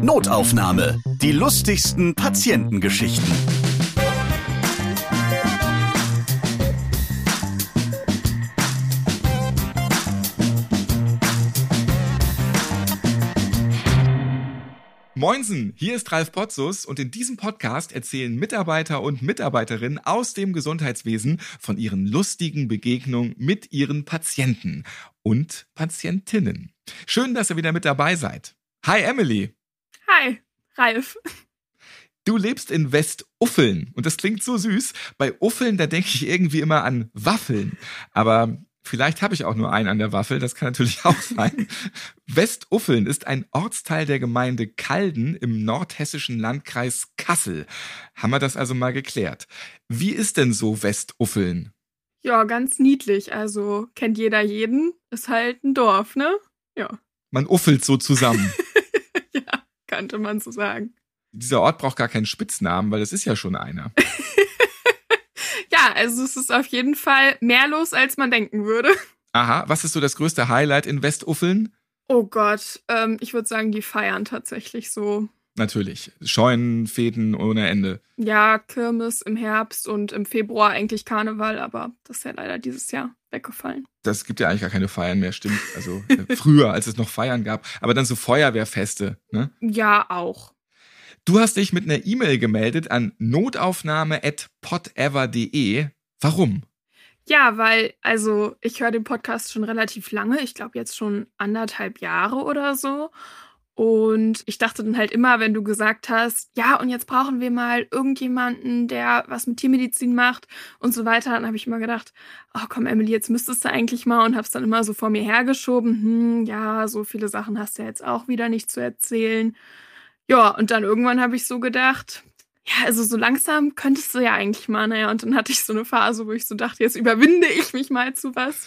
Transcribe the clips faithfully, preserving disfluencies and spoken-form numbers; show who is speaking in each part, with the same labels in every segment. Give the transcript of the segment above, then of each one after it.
Speaker 1: Notaufnahme. Die lustigsten Patientengeschichten.
Speaker 2: Moinsen, hier ist Ralf Potzus und in diesem Podcast erzählen Mitarbeiter und Mitarbeiterinnen aus dem Gesundheitswesen von ihren lustigen Begegnungen mit ihren Patienten und Patientinnen. Schön, dass ihr wieder mit dabei seid. Hi Emily.
Speaker 3: Hi, Ralf.
Speaker 2: Du lebst in Westuffeln und das klingt so süß. Bei Uffeln, da denke ich irgendwie immer an Waffeln. Aber vielleicht habe ich auch nur einen an der Waffel, das kann natürlich auch sein. Westuffeln ist ein Ortsteil der Gemeinde Calden im nordhessischen Landkreis Kassel. Haben wir das also mal geklärt. Wie ist denn so Westuffeln?
Speaker 3: Ja, ganz niedlich. Also kennt jeder jeden. Ist halt ein Dorf, ne? Ja.
Speaker 2: Man uffelt so zusammen.
Speaker 3: Ja, könnte man so sagen.
Speaker 2: Dieser Ort braucht gar keinen Spitznamen, weil das ist ja schon einer.
Speaker 3: Ja, also es ist auf jeden Fall mehr los, als man denken würde.
Speaker 2: Aha, was ist so das größte Highlight in Westuffeln?
Speaker 3: Oh Gott, ähm, ich würde sagen, die feiern tatsächlich so.
Speaker 2: Natürlich, Scheunen, Feten ohne Ende.
Speaker 3: Ja, Kirmes im Herbst und im Februar eigentlich Karneval, aber das ist ja leider dieses Jahr weggefallen.
Speaker 2: Das gibt ja eigentlich gar keine Feiern mehr, stimmt. Also äh, früher, als es noch Feiern gab. Aber dann so Feuerwehrfeste, ne?
Speaker 3: Ja, auch.
Speaker 2: Du hast dich mit einer E-Mail gemeldet an notaufnahme at podever punkt de. Warum?
Speaker 3: Ja, weil, also ich höre den Podcast schon relativ lange, ich glaube jetzt schon anderthalb Jahre oder so. Und ich dachte dann halt immer, wenn du gesagt hast, ja, und jetzt brauchen wir mal irgendjemanden, der was mit Tiermedizin macht und so weiter, dann habe ich immer gedacht, oh komm Emily, jetzt müsstest du eigentlich mal, und habe es dann immer so vor mir hergeschoben, hm, ja, so viele Sachen hast du ja jetzt auch wieder nicht zu erzählen. Ja, und dann irgendwann habe ich so gedacht, ja, also so langsam könntest du ja eigentlich mal, naja, und dann hatte ich so eine Phase, wo ich so dachte, jetzt überwinde ich mich mal zu was.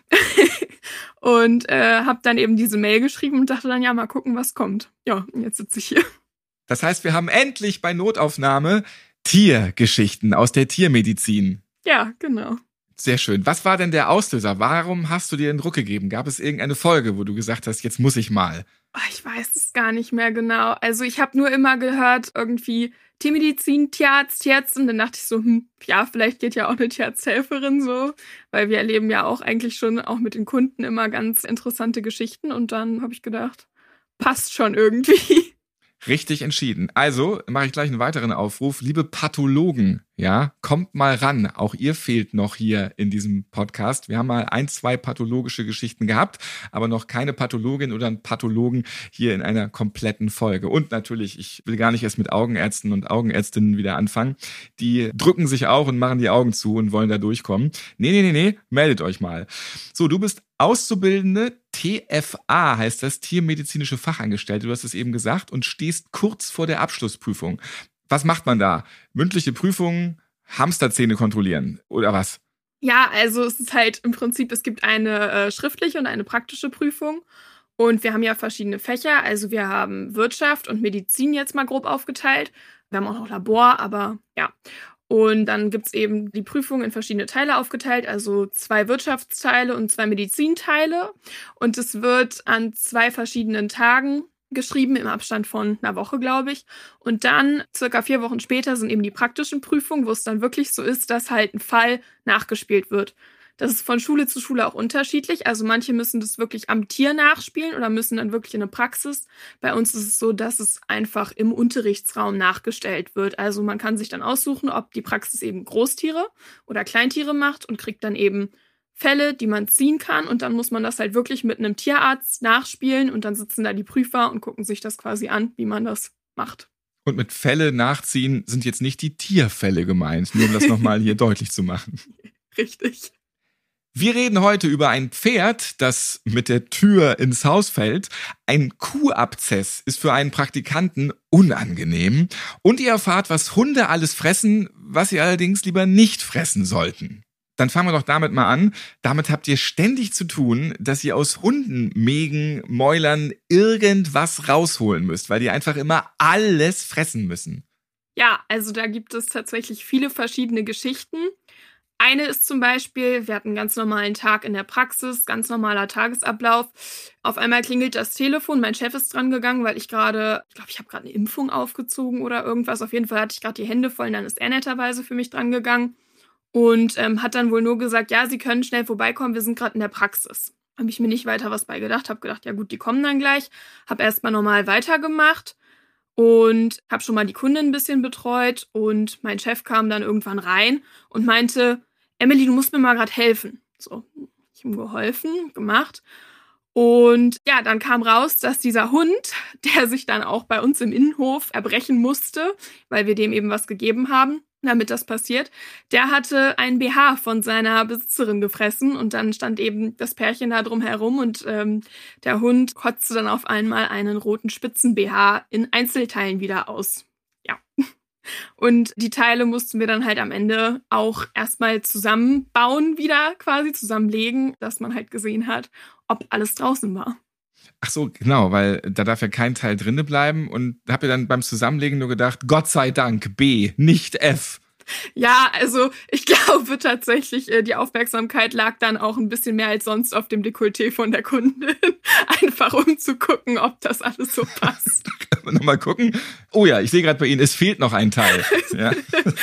Speaker 3: Und äh, habe dann eben diese Mail geschrieben und dachte dann, ja, mal gucken, was kommt. Ja, und jetzt sitze ich hier.
Speaker 2: Das heißt, wir haben endlich bei Notaufnahme Tiergeschichten aus der Tiermedizin.
Speaker 3: Ja, genau.
Speaker 2: Sehr schön. Was war denn der Auslöser? Warum hast du dir den Druck gegeben? Gab es irgendeine Folge, wo du gesagt hast, jetzt muss ich mal?
Speaker 3: Ich weiß es gar nicht mehr genau. Also ich habe nur immer gehört, irgendwie Tiermedizin, Tierarzt, Tierärztin. Dann dachte ich so, hm, ja, vielleicht geht ja auch eine Tierarzthelferin so. Weil wir erleben ja auch eigentlich schon auch mit den Kunden immer ganz interessante Geschichten. Und dann habe ich gedacht, passt schon irgendwie.
Speaker 2: Richtig entschieden. Also mache ich gleich einen weiteren Aufruf. Liebe Pathologen, ja, kommt mal ran. Auch ihr fehlt noch hier in diesem Podcast. Wir haben mal ein, zwei pathologische Geschichten gehabt, aber noch keine Pathologin oder einen Pathologen hier in einer kompletten Folge. Und natürlich, ich will gar nicht erst mit Augenärzten und Augenärztinnen wieder anfangen. Die drücken sich auch und machen die Augen zu und wollen da durchkommen. Nee, nee, nee, nee, meldet euch mal. So, du bist Auszubildende, T F A heißt das, tiermedizinische Fachangestellte, du hast es eben gesagt, und stehst kurz vor der Abschlussprüfung. Was macht man da? Mündliche Prüfungen, Hamsterzähne kontrollieren oder was?
Speaker 3: Ja, also es ist halt im Prinzip, es gibt eine äh, schriftliche und eine praktische Prüfung. Und wir haben ja verschiedene Fächer, also wir haben Wirtschaft und Medizin jetzt mal grob aufgeteilt. Wir haben auch noch Labor, aber ja. Und dann gibt's eben die Prüfung in verschiedene Teile aufgeteilt, also zwei Wirtschaftsteile und zwei Medizinteile. Und es wird an zwei verschiedenen Tagen geschrieben, im Abstand von einer Woche, glaube ich. Und dann, circa vier Wochen später, sind eben die praktischen Prüfungen, wo es dann wirklich so ist, dass halt ein Fall nachgespielt wird. Das ist von Schule zu Schule auch unterschiedlich. Also manche müssen das wirklich am Tier nachspielen oder müssen dann wirklich in eine Praxis. Bei uns ist es so, dass es einfach im Unterrichtsraum nachgestellt wird. Also man kann sich dann aussuchen, ob die Praxis eben Großtiere oder Kleintiere macht und kriegt dann eben Fälle, die man ziehen kann. Und dann muss man das halt wirklich mit einem Tierarzt nachspielen. Und dann sitzen da die Prüfer und gucken sich das quasi an, wie man das macht.
Speaker 2: Und mit Fälle nachziehen sind jetzt nicht die Tierfälle gemeint, nur um das nochmal hier deutlich zu machen.
Speaker 3: Richtig.
Speaker 2: Wir reden heute über ein Pferd, das mit der Tür ins Haus fällt. Ein Kuhabzess ist für einen Praktikanten unangenehm. Und ihr erfahrt, was Hunde alles fressen, was sie allerdings lieber nicht fressen sollten. Dann fangen wir doch damit mal an. Damit habt ihr ständig zu tun, dass ihr aus Hunden, Mägen, Mäulern irgendwas rausholen müsst, weil die einfach immer alles fressen müssen.
Speaker 3: Ja, also da gibt es tatsächlich viele verschiedene Geschichten. Eine ist zum Beispiel, wir hatten einen ganz normalen Tag in der Praxis, ganz normaler Tagesablauf. Auf einmal klingelt das Telefon, mein Chef ist dran gegangen, weil ich gerade, ich glaube, ich habe gerade eine Impfung aufgezogen oder irgendwas. Auf jeden Fall hatte ich gerade die Hände voll und dann ist er netterweise für mich dran gegangen und ähm, hat dann wohl nur gesagt, ja, Sie können schnell vorbeikommen, wir sind gerade in der Praxis. Habe ich mir nicht weiter was bei gedacht, habe gedacht, ja gut, die kommen dann gleich. Habe erstmal normal weitergemacht und habe schon mal die Kundin ein bisschen betreut und mein Chef kam dann irgendwann rein und meinte, Emily, du musst mir mal gerade helfen. So, ich habe ihm geholfen, gemacht. Und ja, dann kam raus, dass dieser Hund, der sich dann auch bei uns im Innenhof erbrechen musste, weil wir dem eben was gegeben haben, damit das passiert, der hatte einen B H von seiner Besitzerin gefressen und dann stand eben das Pärchen da drum herum und ähm, der Hund kotzte dann auf einmal einen roten Spitzen-B H in Einzelteilen wieder aus. Ja. Und die Teile mussten wir dann halt am Ende auch erstmal zusammenbauen wieder, quasi zusammenlegen, dass man halt gesehen hat, ob alles draußen war.
Speaker 2: Ach so, genau, weil da darf ja kein Teil drinne bleiben und habe ja dann beim Zusammenlegen nur gedacht, Gott sei Dank B, nicht F.
Speaker 3: Ja, also ich glaube tatsächlich, die Aufmerksamkeit lag dann auch ein bisschen mehr als sonst auf dem Dekolleté von der Kundin. Einfach um zu gucken, ob das alles so passt.
Speaker 2: Nochmal gucken. Oh ja, ich sehe gerade bei Ihnen, es fehlt noch ein Teil. Ja.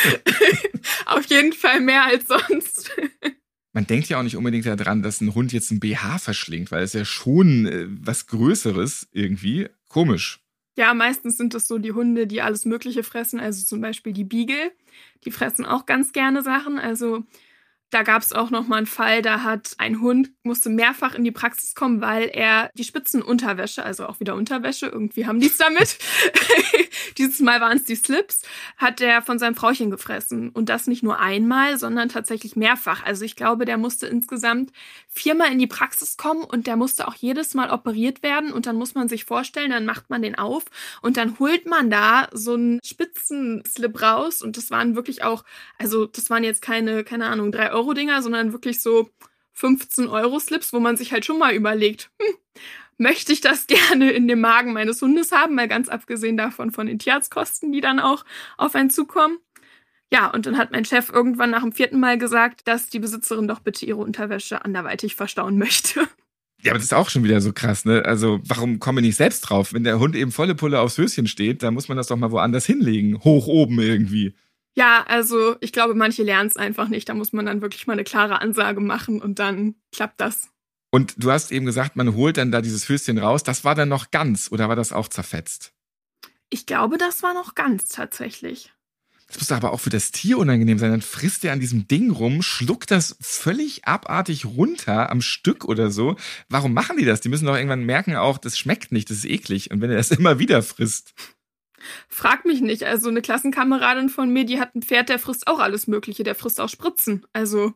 Speaker 3: Auf jeden Fall mehr als sonst.
Speaker 2: Man denkt ja auch nicht unbedingt daran, dass ein Hund jetzt ein B H verschlingt, weil es ja schon äh, was Größeres irgendwie. Komisch.
Speaker 3: Ja, meistens sind es so die Hunde, die alles Mögliche fressen, also zum Beispiel die Beagle. Die fressen auch ganz gerne Sachen, also da gab es auch noch mal einen Fall, da hat ein Hund, musste mehrfach in die Praxis kommen, weil er die Spitzenunterwäsche, also auch wieder Unterwäsche, irgendwie haben die es damit, dieses Mal waren es die Slips, hat der von seinem Frauchen gefressen. Und das nicht nur einmal, sondern tatsächlich mehrfach. Also ich glaube, der musste insgesamt viermal in die Praxis kommen und der musste auch jedes Mal operiert werden. Und dann muss man sich vorstellen, dann macht man den auf und dann holt man da so einen Spitzenslip raus. Und das waren wirklich auch, also das waren jetzt keine, keine Ahnung, drei Euro Dinger, sondern wirklich so fünfzehn Euro Slips, wo man sich halt schon mal überlegt, hm, möchte ich das gerne in dem Magen meines Hundes haben, mal ganz abgesehen davon von den Tierarztkosten, die dann auch auf einen zukommen. Ja, und dann hat mein Chef irgendwann nach dem vierten Mal gesagt, dass die Besitzerin doch bitte ihre Unterwäsche anderweitig verstauen möchte.
Speaker 2: Ja, aber das ist auch schon wieder so krass, ne? Also warum komme ich nicht selbst drauf? Wenn der Hund eben volle Pulle aufs Höschen steht, dann muss man das doch mal woanders hinlegen, hoch oben irgendwie.
Speaker 3: Ja, also ich glaube, manche lernen es einfach nicht. Da muss man dann wirklich mal eine klare Ansage machen und dann klappt das.
Speaker 2: Und du hast eben gesagt, man holt dann da dieses Höschen raus. Das war dann noch ganz oder war das auch zerfetzt?
Speaker 3: Ich glaube, das war noch ganz tatsächlich.
Speaker 2: Das muss aber auch für das Tier unangenehm sein. Dann frisst er an diesem Ding rum, schluckt das völlig abartig runter am Stück oder so. Warum machen die das? Die müssen doch irgendwann merken auch, das schmeckt nicht, das ist eklig. Und wenn er das immer wieder frisst...
Speaker 3: Frag mich nicht, also eine Klassenkameradin von mir, die hat ein Pferd, der frisst auch alles Mögliche, der frisst auch Spritzen, also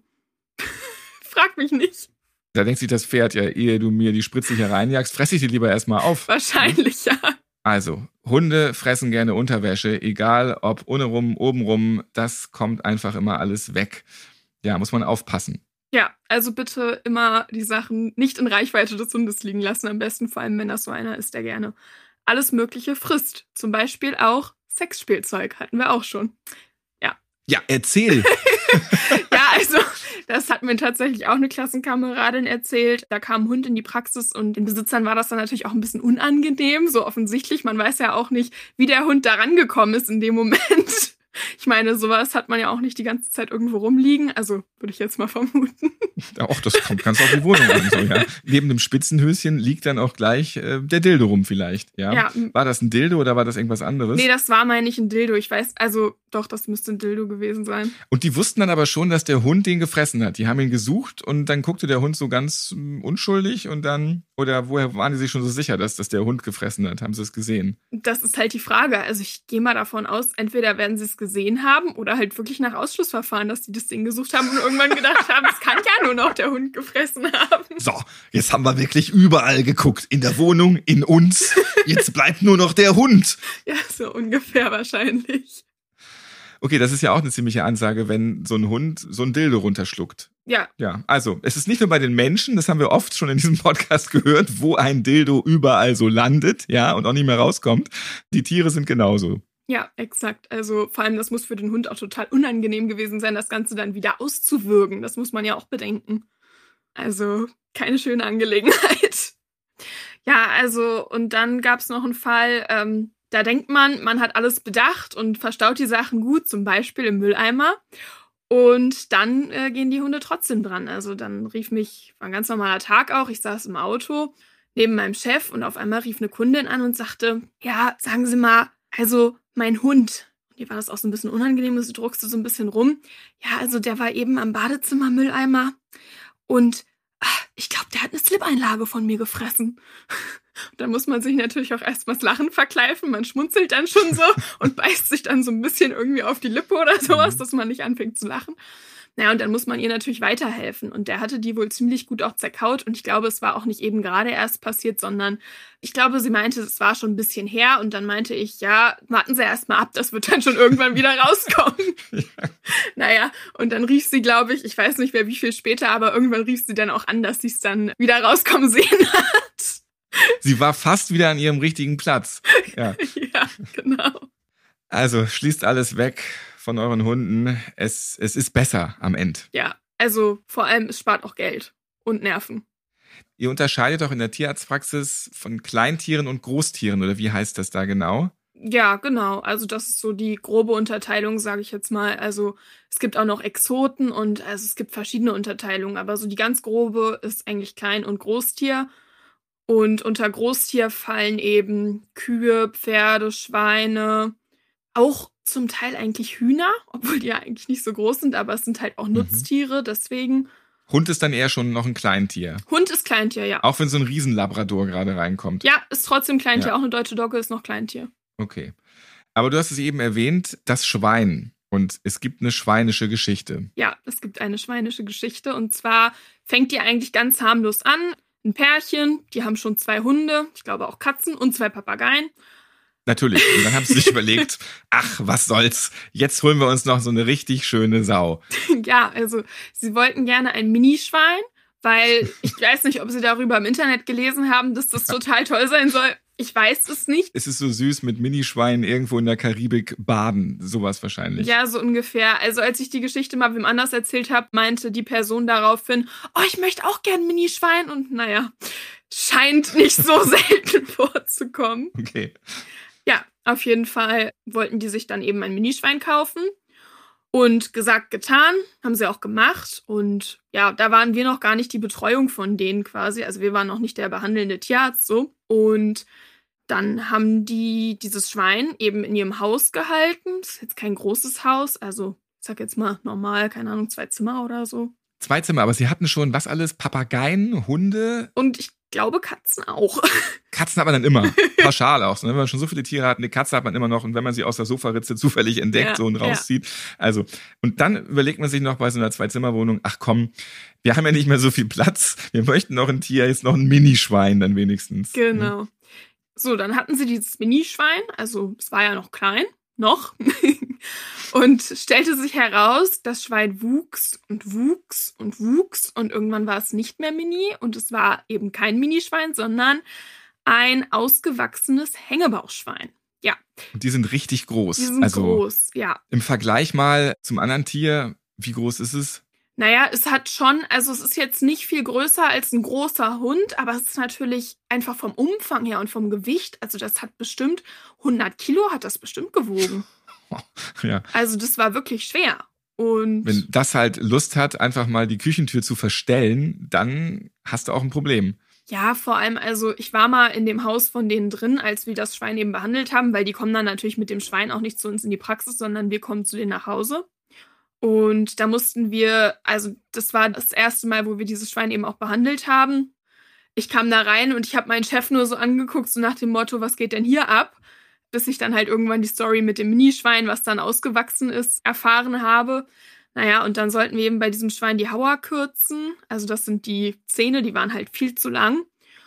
Speaker 3: frag mich nicht.
Speaker 2: Da denkt sich das Pferd, ja, ehe du mir die Spritze hier reinjagst, fress ich die lieber erstmal auf.
Speaker 3: Wahrscheinlich, ja.
Speaker 2: Also, Hunde fressen gerne Unterwäsche, egal ob untenrum, obenrum, das kommt einfach immer alles weg. Ja, muss man aufpassen.
Speaker 3: Ja, also bitte immer die Sachen nicht in Reichweite des Hundes liegen lassen, am besten vor allem, wenn das so einer ist, der gerne alles Mögliche frisst. Zum Beispiel auch Sexspielzeug, hatten wir auch schon. Ja.
Speaker 2: Ja, erzähl.
Speaker 3: Ja, also das hat mir tatsächlich auch eine Klassenkameradin erzählt. Da kam ein Hund in die Praxis und den Besitzern war das dann natürlich auch ein bisschen unangenehm, so offensichtlich. Man weiß ja auch nicht, wie der Hund da rangekommen ist in dem Moment. Ich meine, sowas hat man ja auch nicht die ganze Zeit irgendwo rumliegen. Also würde ich jetzt mal vermuten.
Speaker 2: Auch das kommt ganz auf die Wohnung an. So, ja. Neben dem Spitzenhöschen liegt dann auch gleich äh, der Dildo rum vielleicht. Ja?
Speaker 3: Ja.
Speaker 2: War das ein Dildo oder war das irgendwas anderes?
Speaker 3: Nee, das war mal nicht ein Dildo. Ich weiß, also doch, das müsste ein Dildo gewesen sein.
Speaker 2: Und die wussten dann aber schon, dass der Hund den gefressen hat. Die haben ihn gesucht und dann guckte der Hund so ganz mh, unschuldig und dann, oder woher waren die sich schon so sicher, dass das der Hund gefressen hat? Haben sie es gesehen?
Speaker 3: Das ist halt die Frage. Also ich gehe mal davon aus, entweder werden sie es gesehen haben oder halt wirklich nach Ausschlussverfahren, dass die das Ding gesucht haben und irgendwann gedacht haben, es kann ja nur noch der Hund gefressen haben.
Speaker 2: So, jetzt haben wir wirklich überall geguckt. In der Wohnung, in uns. Jetzt bleibt nur noch der Hund.
Speaker 3: Ja, so ungefähr wahrscheinlich.
Speaker 2: Okay, das ist ja auch eine ziemliche Ansage, wenn so ein Hund so ein Dildo runterschluckt.
Speaker 3: Ja.
Speaker 2: Ja, also es ist nicht nur bei den Menschen, das haben wir oft schon in diesem Podcast gehört, wo ein Dildo überall so landet, ja, und auch nicht mehr rauskommt. Die Tiere sind genauso.
Speaker 3: Ja, exakt. Also vor allem, das muss für den Hund auch total unangenehm gewesen sein, das Ganze dann wieder auszuwürgen. Das muss man ja auch bedenken. Also keine schöne Angelegenheit. Ja, also und dann gab es noch einen Fall, ähm, da denkt man, man hat alles bedacht und verstaut die Sachen gut, zum Beispiel im Mülleimer. Und dann äh, gehen die Hunde trotzdem dran. Also dann rief mich, war ein ganz normaler Tag auch, ich saß im Auto neben meinem Chef und auf einmal rief eine Kundin an und sagte, ja, sagen Sie mal, also mein Hund, dir war das auch so ein bisschen unangenehm, und sie druckste so ein bisschen rum. Ja, also der war eben am Badezimmermülleimer und ach, ich glaube, der hat eine Slip-Einlage von mir gefressen. Da muss man sich natürlich auch erstmal das Lachen verkneifen. Man schmunzelt dann schon so und beißt sich dann so ein bisschen irgendwie auf die Lippe oder sowas, dass man nicht anfängt zu lachen. Naja, und dann muss man ihr natürlich weiterhelfen. Und der hatte die wohl ziemlich gut auch zerkaut. Und ich glaube, es war auch nicht eben gerade erst passiert, sondern ich glaube, sie meinte, es war schon ein bisschen her. Und dann meinte ich, ja, warten Sie erst mal ab, das wird dann schon irgendwann wieder rauskommen. Ja. Naja, und dann rief sie, glaube ich, ich weiß nicht mehr wie viel später, aber irgendwann rief sie dann auch an, dass sie es dann wieder rauskommen sehen hat.
Speaker 2: Sie war fast wieder an ihrem richtigen Platz. Ja,
Speaker 3: ja, genau.
Speaker 2: Also schließt alles weg von euren Hunden. Es, es ist besser am Ende.
Speaker 3: Ja, also vor allem, es spart auch Geld und Nerven.
Speaker 2: Ihr unterscheidet auch in der Tierarztpraxis von Kleintieren und Großtieren, oder wie heißt das da genau?
Speaker 3: Ja, genau. Also das ist so die grobe Unterteilung, sage ich jetzt mal. Also es gibt auch noch Exoten und also es gibt verschiedene Unterteilungen, aber so die ganz grobe ist eigentlich Klein- und Großtier. Und unter Großtier fallen eben Kühe, Pferde, Schweine, auch zum Teil eigentlich Hühner, obwohl die ja eigentlich nicht so groß sind, aber es sind halt auch Nutztiere, deswegen.
Speaker 2: Hund ist dann eher schon noch ein Kleintier.
Speaker 3: Hund ist Kleintier, ja.
Speaker 2: Auch wenn so ein Riesenlabrador gerade reinkommt.
Speaker 3: Ja, ist trotzdem Kleintier.
Speaker 2: Ja.
Speaker 3: Auch eine deutsche Dogge ist noch Kleintier.
Speaker 2: Okay. Aber du hast es eben erwähnt, das Schwein. Und es gibt eine schweinische Geschichte.
Speaker 3: Ja, es gibt eine schweinische Geschichte. Und zwar fängt die eigentlich ganz harmlos an. Ein Pärchen, die haben schon zwei Hunde, ich glaube auch Katzen und zwei Papageien.
Speaker 2: Natürlich. Und dann haben sie sich überlegt, ach, was soll's, jetzt holen wir uns noch so eine richtig schöne Sau.
Speaker 3: Ja, also sie wollten gerne ein Minischwein, weil ich weiß nicht, ob sie darüber im Internet gelesen haben, dass das total toll sein soll. Ich weiß es nicht.
Speaker 2: Es ist so süß mit Minischweinen irgendwo in der Karibik baden, sowas wahrscheinlich.
Speaker 3: Ja, so ungefähr. Also als ich die Geschichte mal wem anders erzählt habe, meinte die Person daraufhin, oh, ich möchte auch gern Minischwein. Und naja, scheint nicht so selten vorzukommen.
Speaker 2: Okay.
Speaker 3: Ja, auf jeden Fall wollten die sich dann eben ein Minischwein kaufen. Und gesagt, getan, haben sie auch gemacht. Und ja, da waren wir noch gar nicht die Betreuung von denen quasi. Also wir waren noch nicht der behandelnde Tierarzt so. Und dann haben die dieses Schwein eben in ihrem Haus gehalten. Das ist jetzt kein großes Haus. Also ich sag jetzt mal normal, keine Ahnung, zwei Zimmer oder so.
Speaker 2: Zwei Zimmer, aber sie hatten schon was alles? Papageien, Hunde?
Speaker 3: Und ich glaube Katzen auch.
Speaker 2: Katzen hat man dann immer. Pauschal auch. Ne? Wenn man schon so viele Tiere hat, eine Katze hat man immer noch. Und wenn man sie aus der Sofaritze zufällig entdeckt
Speaker 3: ja,
Speaker 2: so und rauszieht. Ja. Also, und dann überlegt man sich noch bei so einer Zwei-Zimmer-Wohnung, ach komm, wir haben ja nicht mehr so viel Platz. Wir möchten noch ein Tier, jetzt noch ein Minischwein dann wenigstens.
Speaker 3: Genau. So, dann hatten sie dieses Minischwein. Also, es war ja noch klein. Noch. Und stellte sich heraus, das Schwein wuchs und wuchs und wuchs und irgendwann war es nicht mehr Mini und es war eben kein Minischwein, sondern ein ausgewachsenes Hängebauchschwein. Ja.
Speaker 2: Und die sind richtig groß.
Speaker 3: Die sind
Speaker 2: also
Speaker 3: groß, ja.
Speaker 2: Im Vergleich mal zum anderen Tier, wie groß ist es?
Speaker 3: Naja, es hat schon, also es ist jetzt nicht viel größer als ein großer Hund, aber es ist natürlich einfach vom Umfang her und vom Gewicht, also das hat bestimmt hundert Kilo, hat das bestimmt gewogen.
Speaker 2: Ja.
Speaker 3: Also das war wirklich schwer. Und
Speaker 2: wenn das halt Lust hat, einfach mal die Küchentür zu verstellen, dann hast du auch ein Problem.
Speaker 3: Ja, vor allem, also ich war mal in dem Haus von denen drin, als wir das Schwein eben behandelt haben, weil die kommen dann natürlich mit dem Schwein auch nicht zu uns in die Praxis, sondern wir kommen zu denen nach Hause. Und da mussten wir, also das war das erste Mal, wo wir dieses Schwein eben auch behandelt haben. Ich kam da rein und ich habe meinen Chef nur so angeguckt, so nach dem Motto, was geht denn hier ab? Bis ich dann halt irgendwann die Story mit dem Minischwein, was dann ausgewachsen ist, erfahren habe. Naja, und dann sollten wir eben bei diesem Schwein die Hauer kürzen. Also das sind die Zähne, die waren halt viel zu lang.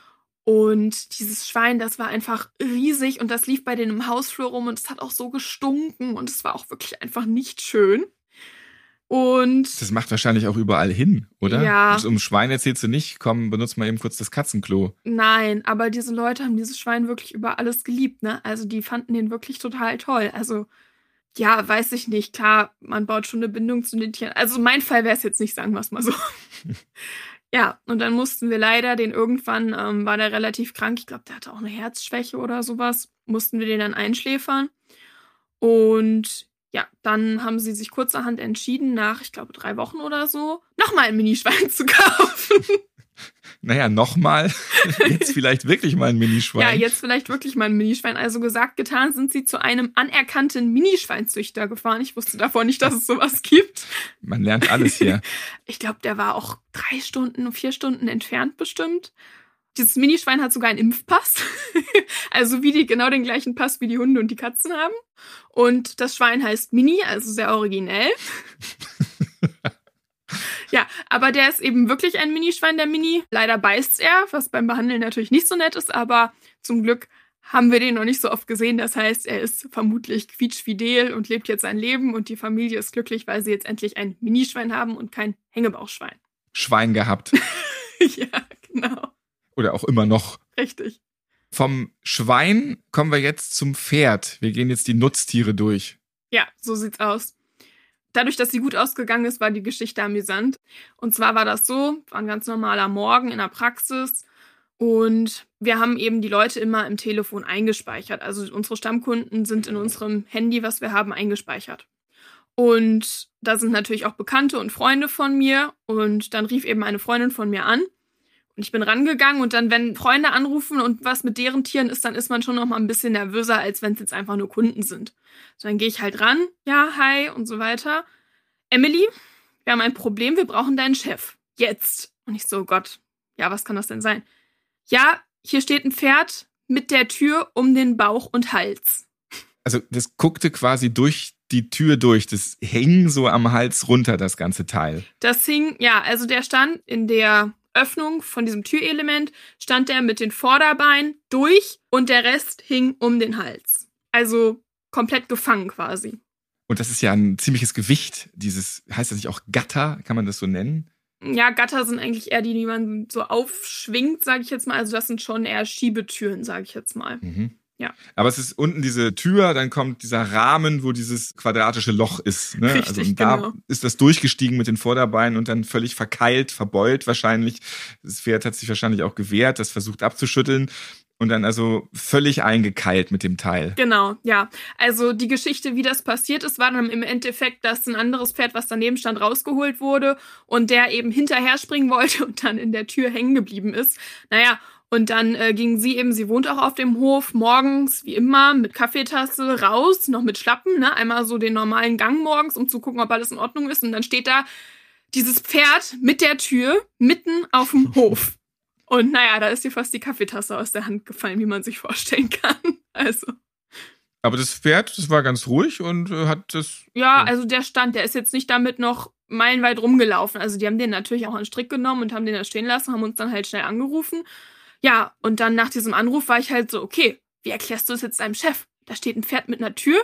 Speaker 3: Und dieses Schwein, das war einfach riesig und das lief bei denen im Hausflur rum und es hat auch so gestunken und es war auch wirklich einfach nicht schön. Und
Speaker 2: das macht wahrscheinlich auch überall hin, oder?
Speaker 3: Ja.
Speaker 2: Um Schwein erzählst du nicht, komm, benutzt mal eben kurz das Katzenklo.
Speaker 3: Nein, aber diese Leute haben dieses Schwein wirklich über alles geliebt, ne? Also die fanden den wirklich total toll. Also, ja, weiß ich nicht. Klar, man baut schon eine Bindung zu den Tieren. Also mein Fall wäre es jetzt nicht, sagen wir es mal so. Ja, und dann mussten wir leider den irgendwann, ähm, war der relativ krank. Ich glaube, der hatte auch eine Herzschwäche oder sowas. Mussten wir den dann einschläfern. Und ja, dann haben sie sich kurzerhand entschieden, nach, ich glaube, drei Wochen oder so, nochmal ein Minischwein zu kaufen.
Speaker 2: Naja, nochmal. Jetzt vielleicht wirklich mal ein Minischwein.
Speaker 3: Ja, jetzt vielleicht wirklich mal ein Minischwein. Also gesagt, getan, sind sie zu einem anerkannten Minischweinzüchter gefahren. Ich wusste davor nicht, dass es sowas gibt.
Speaker 2: Man lernt alles hier.
Speaker 3: Ich glaube, der war auch drei Stunden, vier Stunden entfernt bestimmt. Dieses Minischwein hat sogar einen Impfpass. Also wie die genau den gleichen Pass wie die Hunde und die Katzen haben. Und das Schwein heißt Mini, also sehr originell. Ja, aber der ist eben wirklich ein Minischwein, der Mini. Leider beißt er, was beim Behandeln natürlich nicht so nett ist, aber zum Glück haben wir den noch nicht so oft gesehen. Das heißt, er ist vermutlich quietschfidel und lebt jetzt sein Leben und die Familie ist glücklich, weil sie jetzt endlich ein Minischwein haben und kein Hängebauchschwein.
Speaker 2: Schwein gehabt.
Speaker 3: Ja, genau.
Speaker 2: Oder auch immer noch.
Speaker 3: Richtig.
Speaker 2: Vom Schwein kommen wir jetzt zum Pferd. Wir gehen jetzt die Nutztiere durch.
Speaker 3: Ja, so sieht's aus. Dadurch, dass sie gut ausgegangen ist, war die Geschichte amüsant. Und zwar war das so, war ein ganz normaler Morgen in der Praxis und wir haben eben die Leute immer im Telefon eingespeichert. Also unsere Stammkunden sind in unserem Handy, was wir haben, eingespeichert. Und da sind natürlich auch Bekannte und Freunde von mir und dann rief eben eine Freundin von mir an. Und ich bin rangegangen und dann, wenn Freunde anrufen und was mit deren Tieren ist, dann ist man schon noch mal ein bisschen nervöser, als wenn es jetzt einfach nur Kunden sind. So, dann gehe ich halt ran, ja, hi und so weiter. Emily, wir haben ein Problem, wir brauchen deinen Chef. Jetzt. Und ich so, Gott, ja, was kann das denn sein? Ja, hier steht ein Pferd mit der Tür um den Bauch und Hals.
Speaker 2: Also das guckte quasi durch die Tür durch. Das hing so am Hals runter, das ganze Teil.
Speaker 3: Das hing, ja, also der stand in der Öffnung von diesem Türelement, stand der mit den Vorderbeinen durch und der Rest hing um den Hals. Also komplett gefangen quasi.
Speaker 2: Und das ist ja ein ziemliches Gewicht, dieses, heißt das nicht auch Gatter, kann man das so nennen?
Speaker 3: Ja, Gatter sind eigentlich eher die, die man so aufschwingt, sage ich jetzt mal. Also das sind schon eher Schiebetüren, sage ich jetzt mal.
Speaker 2: Mhm.
Speaker 3: Ja.
Speaker 2: Aber es ist unten diese Tür, dann kommt dieser Rahmen, wo dieses quadratische Loch ist. Ne?
Speaker 3: Richtig,
Speaker 2: also und da
Speaker 3: genau.
Speaker 2: ist das durchgestiegen mit den Vorderbeinen und dann völlig verkeilt, verbeult wahrscheinlich. Das Pferd hat sich wahrscheinlich auch gewehrt, das versucht abzuschütteln. Und dann also völlig eingekeilt mit dem Teil.
Speaker 3: Genau, ja. Also die Geschichte, wie das passiert ist, war dann im Endeffekt, dass ein anderes Pferd, was daneben stand, rausgeholt wurde und der eben hinterher springen wollte und dann in der Tür hängen geblieben ist. Naja, und dann äh, ging sie eben, sie wohnt auch auf dem Hof, morgens wie immer mit Kaffeetasse raus, noch mit Schlappen, ne? Einmal so den normalen Gang morgens, um zu gucken, ob alles in Ordnung ist. Und dann steht da dieses Pferd mit der Tür mitten auf dem Hof. Und naja, da ist ihr fast die Kaffeetasse aus der Hand gefallen, wie man sich vorstellen kann. Also.
Speaker 2: Aber das Pferd, das war ganz ruhig und äh, hat das...
Speaker 3: Ja, also der stand, der ist jetzt nicht damit noch meilenweit rumgelaufen. Also die haben den natürlich auch an den Strick genommen und haben den da stehen lassen, haben uns dann halt schnell angerufen. Ja, und dann nach diesem Anruf war ich halt so, okay, wie erklärst du es jetzt deinem Chef? Da steht ein Pferd mit einer Tür.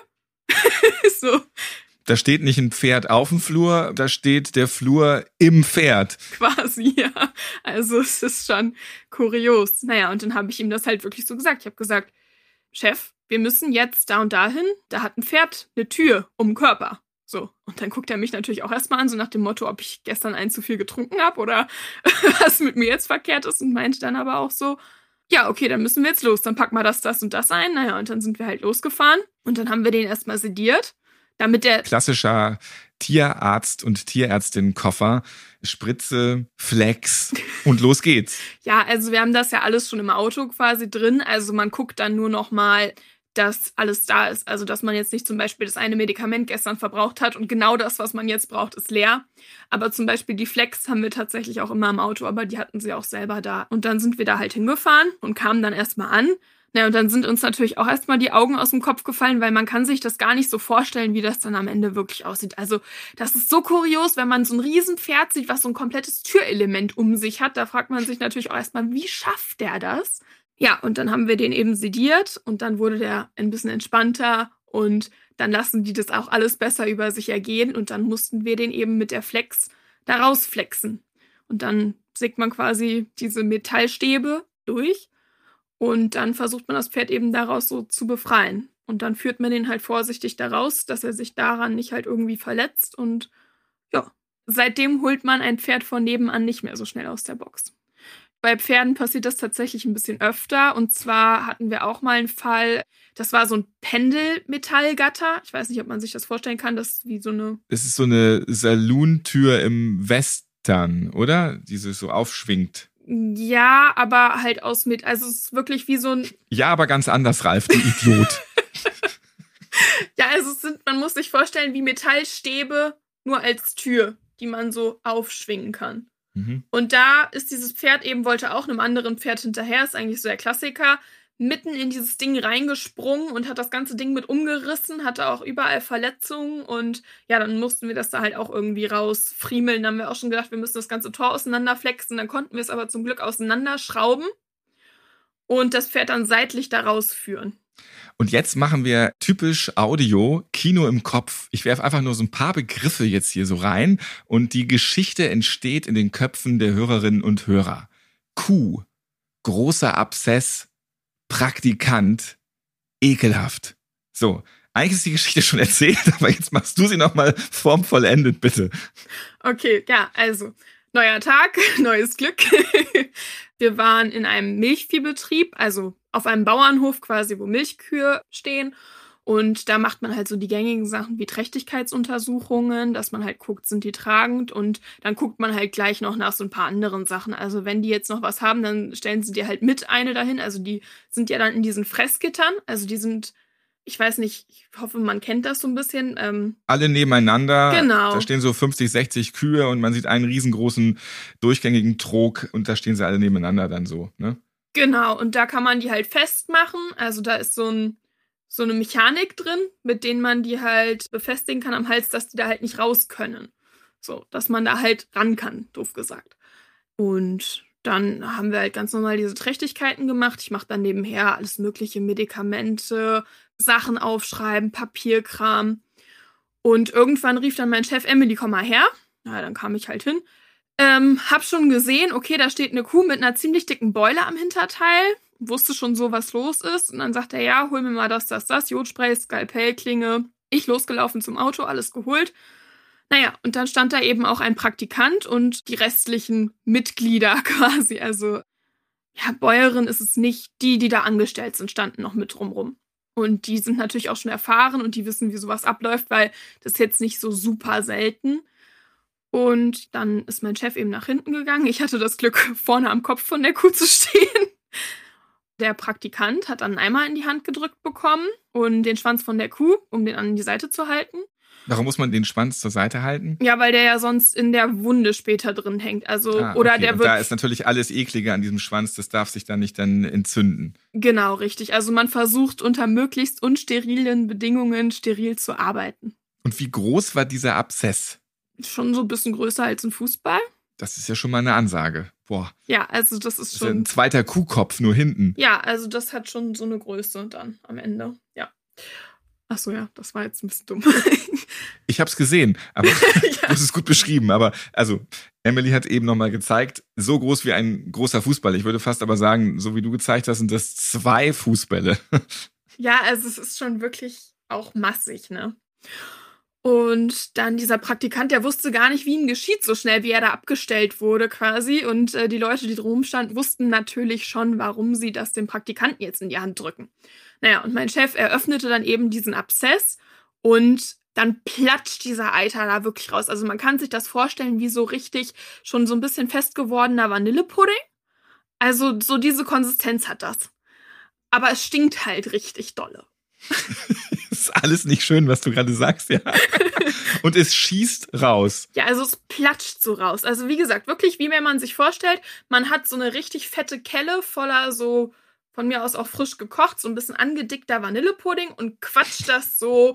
Speaker 3: So.
Speaker 2: Da steht nicht ein Pferd auf dem Flur, da steht der Flur im Pferd.
Speaker 3: Quasi, ja. Also es ist schon kurios. Naja, und dann habe ich ihm das halt wirklich so gesagt. Ich habe gesagt, Chef, wir müssen jetzt da und dahin. Da hat ein Pferd eine Tür um den Körper. So. Und dann guckt er mich natürlich auch erstmal an, so nach dem Motto, ob ich gestern ein zu viel getrunken habe oder was mit mir jetzt verkehrt ist. Und meinte dann aber auch so, ja, okay, dann müssen wir jetzt los. Dann packen wir das, das und das ein. Naja, und dann sind wir halt losgefahren. Und dann haben wir den erstmal sediert. Damit der
Speaker 2: klassischer Tierarzt- und Tierärztin-Koffer, Spritze, Flex und los geht's.
Speaker 3: Ja, also wir haben das ja alles schon im Auto quasi drin. Also man guckt dann nur noch mal, dass alles da ist. Also dass man jetzt nicht zum Beispiel das eine Medikament gestern verbraucht hat und genau das, was man jetzt braucht, ist leer. Aber zum Beispiel die Flex haben wir tatsächlich auch immer im Auto, aber die hatten sie auch selber da. Und dann sind wir da halt hingefahren und kamen dann erstmal an. Na, und dann sind uns natürlich auch erstmal die Augen aus dem Kopf gefallen, weil man kann sich das gar nicht so vorstellen, wie das dann am Ende wirklich aussieht. Also das ist so kurios, wenn man so ein Riesenpferd sieht, was so ein komplettes Türelement um sich hat. Da fragt man sich natürlich auch erstmal, wie schafft der das? Ja, und dann haben wir den eben sediert und dann wurde der ein bisschen entspannter und dann lassen die das auch alles besser über sich ergehen und dann mussten wir den eben mit der Flex da rausflexen. Und dann sägt man quasi diese Metallstäbe durch und dann versucht man das Pferd eben daraus so zu befreien. Und dann führt man den halt vorsichtig da raus, dass er sich daran nicht halt irgendwie verletzt. Und ja, seitdem holt man ein Pferd von nebenan nicht mehr so schnell aus der Box. Bei Pferden passiert das tatsächlich ein bisschen öfter. Und zwar hatten wir auch mal einen Fall, das war so ein Pendelmetallgatter. Ich weiß nicht, ob man sich das vorstellen kann, das ist wie so eine...
Speaker 2: Es ist so eine Salontür im Western, oder? Die sich so aufschwingt.
Speaker 3: Ja, aber halt aus mit, also es ist wirklich wie so ein...
Speaker 2: Ja, aber ganz anders, Ralf, du Idiot.
Speaker 3: Ja, also es sind, man muss sich vorstellen, wie Metallstäbe nur als Tür, die man so aufschwingen kann.
Speaker 2: Mhm.
Speaker 3: Und da ist dieses Pferd eben, wollte auch einem anderen Pferd hinterher, ist eigentlich so der Klassiker, mitten in dieses Ding reingesprungen und hat das ganze Ding mit umgerissen, hatte auch überall Verletzungen und ja, dann mussten wir das da halt auch irgendwie rausfriemeln. Dann haben wir auch schon gedacht, wir müssen das ganze Tor auseinanderflexen, dann konnten wir es aber zum Glück auseinanderschrauben und das Pferd dann seitlich da rausführen.
Speaker 2: Und jetzt machen wir typisch Audio, Kino im Kopf. Ich werfe einfach nur so ein paar Begriffe jetzt hier so rein und die Geschichte entsteht in den Köpfen der Hörerinnen und Hörer. Kuh, großer Abszess, Praktikant, ekelhaft. So, eigentlich ist die Geschichte schon erzählt, aber jetzt machst du sie nochmal formvollendet, bitte.
Speaker 3: Okay, ja, also, neuer Tag, neues Glück. Wir waren in einem Milchviehbetrieb, also auf einem Bauernhof quasi, wo Milchkühe stehen. Und da macht man halt so die gängigen Sachen wie Trächtigkeitsuntersuchungen, dass man halt guckt, sind die tragend. Und dann guckt man halt gleich noch nach so ein paar anderen Sachen. Also wenn die jetzt noch was haben, dann stellen sie dir halt mit eine dahin. Also die sind ja dann in diesen Fressgittern. Also die sind, ich weiß nicht, ich hoffe, man kennt das so ein bisschen. Ähm,
Speaker 2: Alle nebeneinander.
Speaker 3: Genau.
Speaker 2: Da stehen so fünfzig, sechzig Kühe und man sieht einen riesengroßen, durchgängigen Trog und da stehen sie alle nebeneinander dann so, ne?
Speaker 3: Genau, und da kann man die halt festmachen. Also da ist so, ein, so eine Mechanik drin, mit denen man die halt befestigen kann am Hals, dass die da halt nicht raus können. So, dass man da halt ran kann, doof gesagt. Und dann haben wir halt ganz normal diese Trächtigkeiten gemacht. Ich mache dann nebenher alles mögliche, Medikamente, Sachen aufschreiben, Papierkram. Und irgendwann rief dann mein Chef, Emily, komm mal her. Na, dann kam ich halt hin. Ähm, hab schon gesehen, okay, da steht eine Kuh mit einer ziemlich dicken Beule am Hinterteil. Wusste schon so, was los ist. Und dann sagt er, ja, hol mir mal das, das, das, Jodspray, Skalpellklinge. Ich losgelaufen zum Auto, alles geholt. Naja, und dann stand da eben auch ein Praktikant und die restlichen Mitglieder quasi. Also, ja, Bäuerin ist es nicht. Die, die da angestellt sind, standen noch mit drumrum. Und die sind natürlich auch schon erfahren und die wissen, wie sowas abläuft, weil das ist jetzt nicht so super selten. Und dann ist mein Chef eben nach hinten gegangen. Ich hatte das Glück, vorne am Kopf von der Kuh zu stehen. Der Praktikant hat dann einen Eimer in die Hand gedrückt bekommen und den Schwanz von der Kuh, um den an die Seite zu halten.
Speaker 2: Warum muss man den Schwanz zur Seite halten?
Speaker 3: Ja, weil der ja sonst in der Wunde später drin hängt. Also,
Speaker 2: Ah,
Speaker 3: oder
Speaker 2: okay.
Speaker 3: der
Speaker 2: Und
Speaker 3: wird.
Speaker 2: da ist natürlich alles Eklige an diesem Schwanz, das darf sich dann nicht dann entzünden.
Speaker 3: Genau, richtig. Also man versucht unter möglichst unsterilen Bedingungen steril zu arbeiten.
Speaker 2: Und wie groß war dieser Abszess?
Speaker 3: Schon so ein bisschen größer als ein Fußball.
Speaker 2: Das ist ja schon mal eine Ansage. Boah.
Speaker 3: Ja, also das ist
Speaker 2: Das ist
Speaker 3: schon.
Speaker 2: ja ein zweiter Kuhkopf, nur hinten.
Speaker 3: Ja, also das hat schon so eine Größe dann am Ende. Ja. Ach so, ja, das war jetzt ein bisschen dumm.
Speaker 2: Ich hab's gesehen, aber
Speaker 3: Ja.
Speaker 2: du hast es gut beschrieben. Aber also, Emily hat eben nochmal gezeigt, so groß wie ein großer Fußball. Ich würde fast aber sagen, so wie du gezeigt hast, sind das zwei Fußbälle.
Speaker 3: Ja, also es ist schon wirklich auch massig, ne? Und dann dieser Praktikant, der wusste gar nicht, wie ihm geschieht, so schnell, wie er da abgestellt wurde quasi. Und äh, die Leute, die drum standen, wussten natürlich schon, warum sie das dem Praktikanten jetzt in die Hand drücken. Naja, und mein Chef eröffnete dann eben diesen Abszess und dann platscht dieser Eiter da wirklich raus. Also man kann sich das vorstellen, wie so richtig schon so ein bisschen fest gewordener Vanillepudding. Also so diese Konsistenz hat das. Aber es stinkt halt richtig dolle.
Speaker 2: Ist alles nicht schön, was du gerade sagst, ja. Und es schießt raus.
Speaker 3: Ja, also es platscht so raus. Also wie gesagt, wirklich, wie wenn man sich vorstellt, man hat so eine richtig fette Kelle voller so, von mir aus auch frisch gekocht, so ein bisschen angedickter Vanillepudding und quatscht das so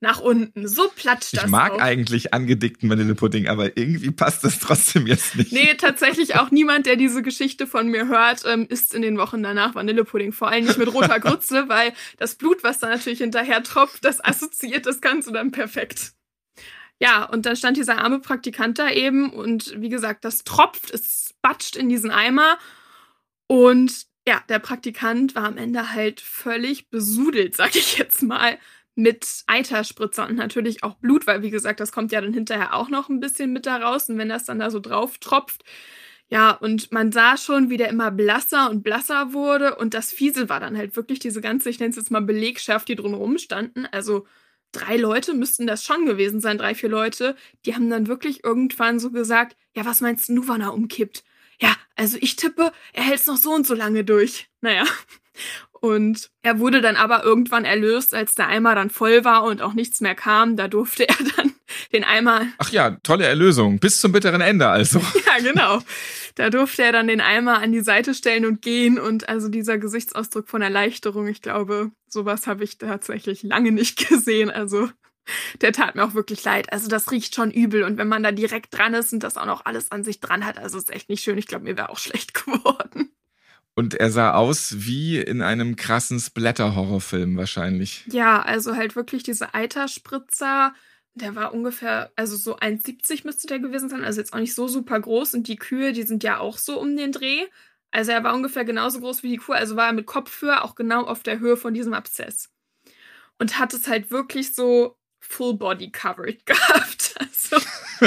Speaker 3: nach unten. So platscht das
Speaker 2: Ich mag
Speaker 3: auch.
Speaker 2: eigentlich angedickten Vanillepudding, aber irgendwie passt das trotzdem jetzt nicht.
Speaker 3: Nee, tatsächlich auch niemand, der diese Geschichte von mir hört, ähm, isst in den Wochen danach Vanillepudding. Vor allem nicht mit roter Grütze, weil das Blut, was da natürlich hinterher tropft, das assoziiert das Ganze dann perfekt. Ja, und dann stand dieser arme Praktikant da eben und wie gesagt, das tropft, es batscht in diesen Eimer und ja, der Praktikant war am Ende halt völlig besudelt, sag ich jetzt mal, mit Eiterspritzer und natürlich auch Blut, weil wie gesagt, das kommt ja dann hinterher auch noch ein bisschen mit da raus und wenn das dann da so drauf tropft, ja, und man sah schon, wie der immer blasser und blasser wurde und das Fiese war dann halt wirklich diese ganze, ich nenne es jetzt mal Belegschaft, die drumherum standen, also drei Leute müssten das schon gewesen sein, drei, vier Leute, die haben dann wirklich irgendwann so gesagt, ja, was meinst du, wann er umkippt? Ja, also ich tippe, er hält es noch so und so lange durch. Naja, und er wurde dann aber irgendwann erlöst, als der Eimer dann voll war und auch nichts mehr kam. Da durfte er dann den Eimer...
Speaker 2: Ach ja, tolle Erlösung. Bis zum bitteren Ende also.
Speaker 3: Ja, genau. Da durfte er dann den Eimer an die Seite stellen und gehen. Und also dieser Gesichtsausdruck von Erleichterung, ich glaube, sowas habe ich tatsächlich lange nicht gesehen. Also der tat mir auch wirklich leid. Also das riecht schon übel. Und wenn man da direkt dran ist und das auch noch alles an sich dran hat, also ist echt nicht schön. Ich glaube, mir wäre auch schlecht geworden.
Speaker 2: Und er sah aus wie in einem krassen Splatter-Horrorfilm wahrscheinlich.
Speaker 3: Ja, also halt wirklich diese Eiterspritzer, der war ungefähr, also so eins siebzig müsste der gewesen sein, also jetzt auch nicht so super groß. Und die Kühe, die sind ja auch so um den Dreh. Also er war ungefähr genauso groß wie die Kuh, also war er mit Kopfhöhe auch genau auf der Höhe von diesem Abszess. Und hat es halt wirklich so Full-Body-Covered gehabt. Also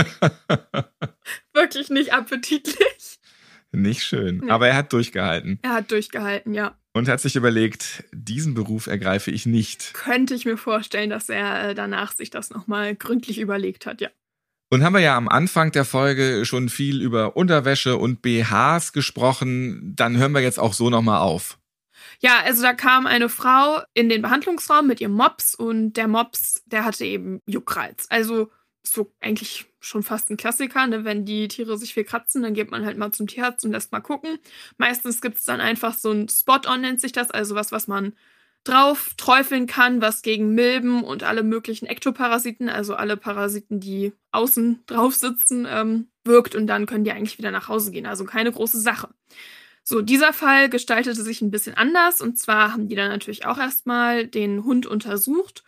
Speaker 3: wirklich nicht appetitlich.
Speaker 2: Nicht schön,
Speaker 3: Nee.
Speaker 2: aber er hat durchgehalten.
Speaker 3: Er hat durchgehalten, ja.
Speaker 2: Und hat sich überlegt, diesen Beruf ergreife ich nicht.
Speaker 3: Könnte ich mir vorstellen, dass er äh, danach sich das nochmal gründlich überlegt hat, ja.
Speaker 2: Und haben wir ja am Anfang der Folge schon viel über Unterwäsche und B Hs gesprochen, dann hören wir jetzt auch so nochmal auf.
Speaker 3: Ja, also da kam eine Frau in den Behandlungsraum mit ihrem Mops und der Mops, der hatte eben Juckreiz. Also so eigentlich schon fast ein Klassiker, ne? Wenn die Tiere sich viel kratzen, dann geht man halt mal zum Tierarzt und lässt mal gucken. Meistens gibt es dann einfach so ein Spot-on, nennt sich das, also was, was man drauf träufeln kann, was gegen Milben und alle möglichen Ektoparasiten, also alle Parasiten, die außen drauf sitzen, ähm, wirkt und dann können die eigentlich wieder nach Hause gehen. Also keine große Sache. So, dieser Fall gestaltete sich ein bisschen anders und zwar haben die dann natürlich auch erstmal den Hund untersucht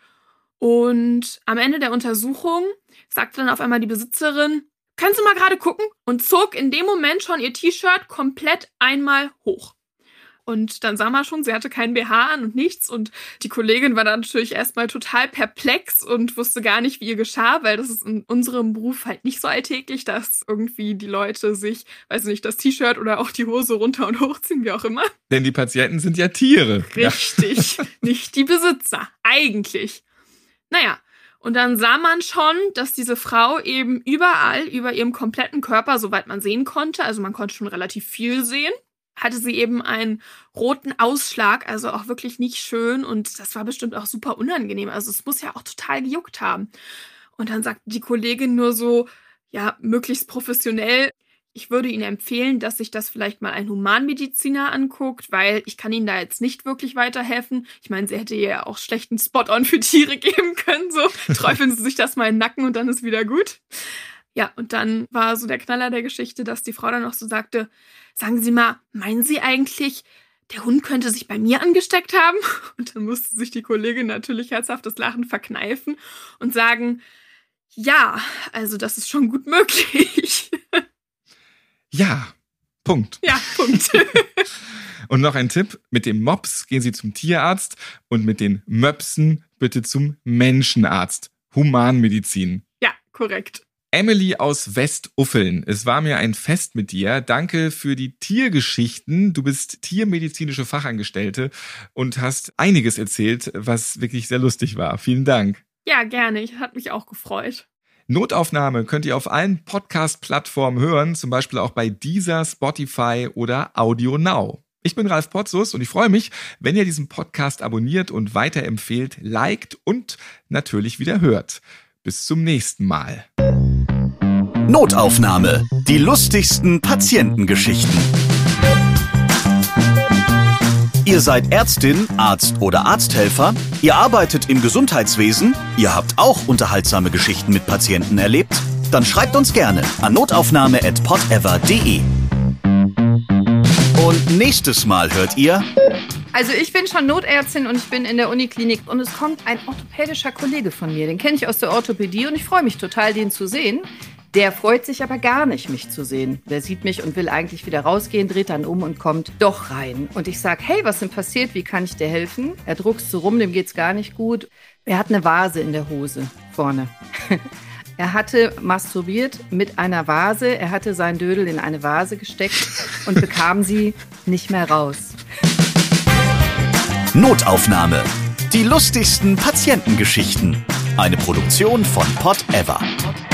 Speaker 3: und am Ende der Untersuchung sagte dann auf einmal die Besitzerin, können Sie mal gerade gucken? Und zog in dem Moment schon ihr T-Shirt komplett einmal hoch. Und dann sah man schon, sie hatte keinen B H an und nichts. Und die Kollegin war dann natürlich erstmal total perplex und wusste gar nicht, wie ihr geschah, weil das ist in unserem Beruf halt nicht so alltäglich, dass irgendwie die Leute sich, weiß nicht, das T-Shirt oder auch die Hose runter und hochziehen, wie auch immer.
Speaker 2: Denn die Patienten sind ja Tiere.
Speaker 3: Richtig, ja. Nicht die Besitzer, eigentlich. Naja, und dann sah man schon, dass diese Frau eben überall über ihrem kompletten Körper, soweit man sehen konnte, also man konnte schon relativ viel sehen, hatte sie eben einen roten Ausschlag, also auch wirklich nicht schön und das war bestimmt auch super unangenehm. Also es muss ja auch total gejuckt haben. Und dann sagte die Kollegin nur so, ja, möglichst professionell, ich würde Ihnen empfehlen, dass sich das vielleicht mal ein Humanmediziner anguckt, weil ich kann Ihnen da jetzt nicht wirklich weiterhelfen. Ich meine, sie hätte ja auch schlechten Spot-on für Tiere geben können, so träufeln Sie sich das mal in den Nacken und dann ist wieder gut. Ja, und dann war so der Knaller der Geschichte, dass die Frau dann noch so sagte, sagen Sie mal, meinen Sie eigentlich, der Hund könnte sich bei mir angesteckt haben? Und dann musste sich die Kollegin natürlich herzhaftes Lachen verkneifen und sagen, ja, also das ist schon gut möglich.
Speaker 2: Ja, Punkt.
Speaker 3: Ja, Punkt.
Speaker 2: Und noch ein Tipp, mit dem Mops gehen Sie zum Tierarzt und mit den Möpsen bitte zum Menschenarzt. Humanmedizin.
Speaker 3: Ja, korrekt.
Speaker 2: Emily aus Westuffeln, es war mir ein Fest mit dir. Danke für die Tiergeschichten. Du bist tiermedizinische Fachangestellte und hast einiges erzählt, was wirklich sehr lustig war. Vielen Dank.
Speaker 3: Ja, gerne. Hat mich auch gefreut.
Speaker 2: Notaufnahme könnt ihr auf allen Podcast-Plattformen hören, zum Beispiel auch bei Deezer, Spotify oder Audio Now. Ich bin Ralf Potzus und ich freue mich, wenn ihr diesen Podcast abonniert und weiterempfehlt, liked und natürlich wieder hört. Bis zum nächsten Mal.
Speaker 1: Notaufnahme. Die lustigsten Patientengeschichten. Ihr seid Ärztin, Arzt oder Arzthelfer? Ihr arbeitet im Gesundheitswesen? Ihr habt auch unterhaltsame Geschichten mit Patienten erlebt? Dann schreibt uns gerne an notaufnahme at podever punkt de. Und nächstes Mal hört ihr...
Speaker 4: Also ich bin schon Notärztin und ich bin in der Uniklinik und es kommt ein orthopädischer Kollege von mir. Den kenne ich aus der Orthopädie und ich freue mich total, den zu sehen. Der freut sich aber gar nicht, mich zu sehen. Der sieht mich und will eigentlich wieder rausgehen, dreht dann um und kommt doch rein. Und ich sage, hey, was denn passiert? Wie kann ich dir helfen? Er druckst so rum, dem geht's gar nicht gut. Er hat eine Vase in der Hose vorne. Er hatte masturbiert mit einer Vase. Er hatte seinen Dödel in eine Vase gesteckt und bekam sie nicht mehr raus.
Speaker 1: Notaufnahme. Die lustigsten Patientengeschichten. Eine Produktion von Podever.